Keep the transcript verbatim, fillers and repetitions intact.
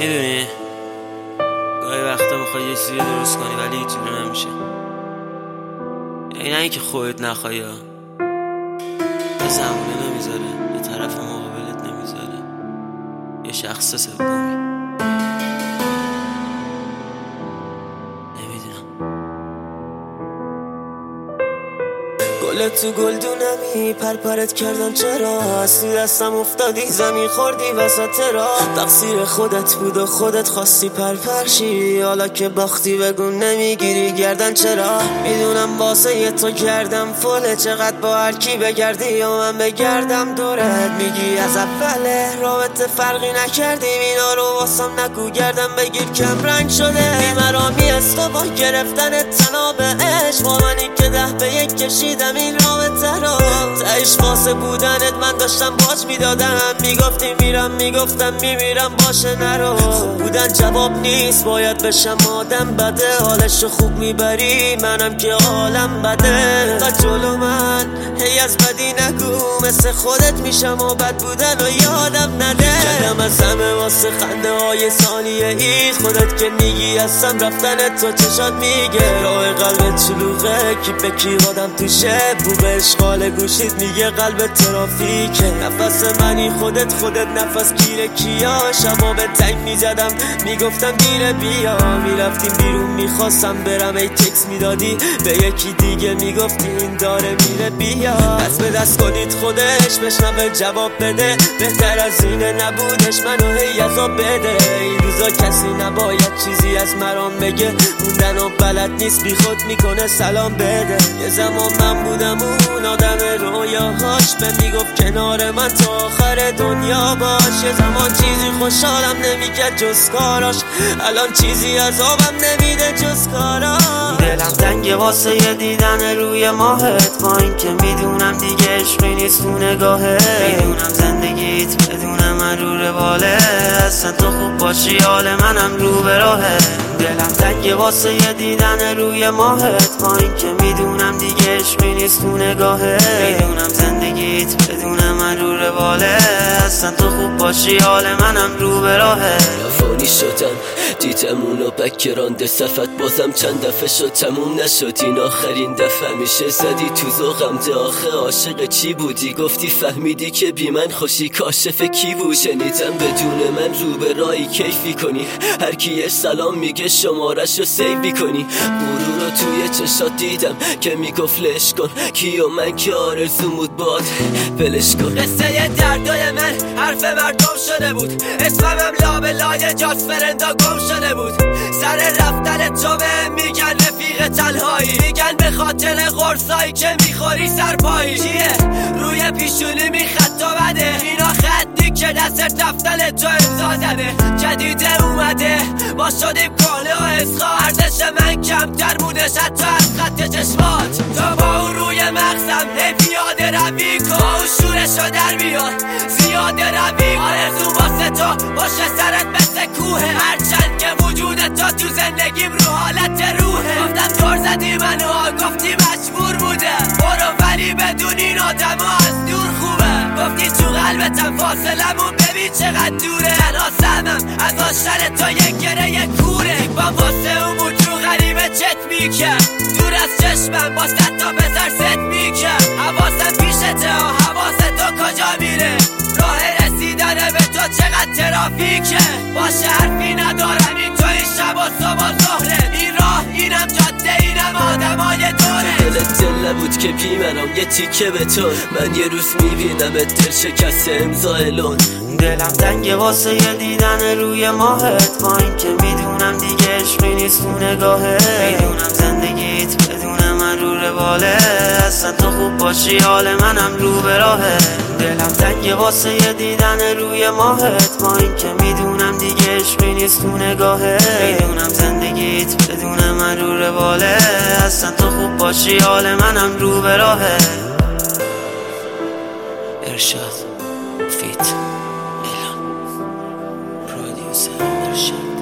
میدونی گاهی وقتا میخوای یه چیزی درست کنی ولی هیچ جوره نمیشه. یعنی نه اینکه خودت نخوای، یه زمونه نمیذاره، یه طرف مقابلت نمیذاره، یه شخص سومی. گل تو گلدونمی پرپرت کردم چرا از تو دستم افتادی زمین خوردی وسط راه. تقصیر خودت بود و خودت خواستی پرپرشی، حالا که باختی بگو نمیگیری گردن چرا. میدونم واسه یه تو کردم فله، چقدر با هر کی بگردی یا من بگردم دورت. میگی از اوله رابطه فرقی نکردیم، اینا رو واسم نگو گردم بگیر کم رنگ شده. بیمرامی از تو با گرفتن تناب عشق، با منی که ده به یک کشیدم این رابطه رو. تایش واسه بودنت من داشتم باج میدادم، میگفتی میرم میگفتم میمیرم باشه نرو. خوب بودن جواب نیست باید بشم آدم بده، حالشو خوب میبری منم که حالم بده. تا جلو من هی از بدی نگو، مثل خودت میشم و بد بودن و یادم نده. کردم از همه واسه خنده های ثانیه ای، خودت که میگی هستم رفتن تو چشات میگه. راه قلبت شلوغه کی به کی آدم توشه، بو به اشغال گوشید میگه قلب ترافیکه. نفس منی خودت خودت نفس گیره کیا، شبا به تنگ میزدم میگفتم دیره بیا. میرفتیم بیرون میخواستم برم ای تکس میدادی به یکی دیگه میگفتی این داره میره بیا. دست به دست کنید خودش بشنوه جواب بده، بهتر از اینه نبودش منو هی عذاب بده. این روزا کسی نباید چیزی از مرام بگه، موندن و بلد نیست بی خود میکنه سلام بده. یه زمان من بودم اون آدم رویاهاش، به میگفت کنار من تا آخر دنیا باش. یه زمان چیزی خوشحالم نمیکرد جز کاراش، الان چیزی عذابم نمیده جز کاراش. دلم تنگه واسه یه دیدن روی ماهت، با این که میدونم دیگه عشقی نیست تو نگاهت. میدونم زندگیت بدون من رو رواله، اصلا تو خوب باشی حال منم رو به راهه. دلم تنگه واسه یه دیدن روی ماهت، با این که میدونم دیگه عشقی نیست تو نگاهت. میدونم زندگیت بدون من رو رواله، اصلا تو خوب باشی حال منم رو به راهه. رفانی شدم دیدم اونو بکرانده صفت، بازم چند دفعه شد تموم نشد این آخرین دفعه. میشه زدی تو ذوقم ده آخه عاشق چی بودی، گفتی فهمیدی که بی من خوشی کاشف کی بود. شنیدم بدون من رو به رایی کیفی کنی، هر کی سلام میگه شمارش رو سیو میکنی. غرور رو توی چشات دیدم که میگفت لش کن کی و من که آرزوم بود باد بلش کن. قصه دردای من حرف مردم شده بود، اسمم لابه لای جات فرندا گم شده بود. سر رفتن تو به میگن رفیق تنهایی، میگن به خاطر قرصایی که میخوری سرپایی. چیه روی پیشونی میخط تو بده، اینا خطی که دست رفتن تو امضا زده. جدیده اومده ما شدیم کاله و اسخا، ارزش من کمتر مونده شد تو از خط چشمات. تو با اون روی مغزم هی پیاده روی کن، اون شورشو در بیار زیاده روی. آرزو واسه تو باشه سرت مثل کوه، هرچند که وجود تو تو زندگیم رو حالت روحه. گفتم دور زدی منو گفتی مجبور بوده، برو ولی بدون این آدم از دور خوبه. گفتی تو قلبتم فاصلمون ببین چقدر دوره، تنها سهمم از آشتر تا یک گره کوره. با واسه اون موجو غریبه چت میکرد، دور از چشمم با ست تا بزر ست میکرد. حواسم پیشته ها حواس تو کجا میره، راه رسیدن به تو چقدر ترافیکه. باشه حرفی ندارم این تو این شب و صبح و ظهره، این راه اینم جاده اینم آدمای دوره. دلت دل نبود که بی منم یه تیکه به تو، من یه روز میبینم دل شکست امضا الان. دلم تنگه واسه یه دیدن روی ماهت، با این که میدونم دیگه عشقی نیست تو نگاهت. میدونم زندگیت بدون من رو رواله، اصلا تو خوب باشی حال منم رو به راهه. دلم تنگه واسه یه دیدن روی ماهت، با این که میدونم دیگه عشقی نیست تو نگاهت. میدونم زندگیت بدون من رو رواله، اصلا تو خوب باشی حال منم رو به راهه. ارشاد فیت ایلان پرودیوسر ارشاد.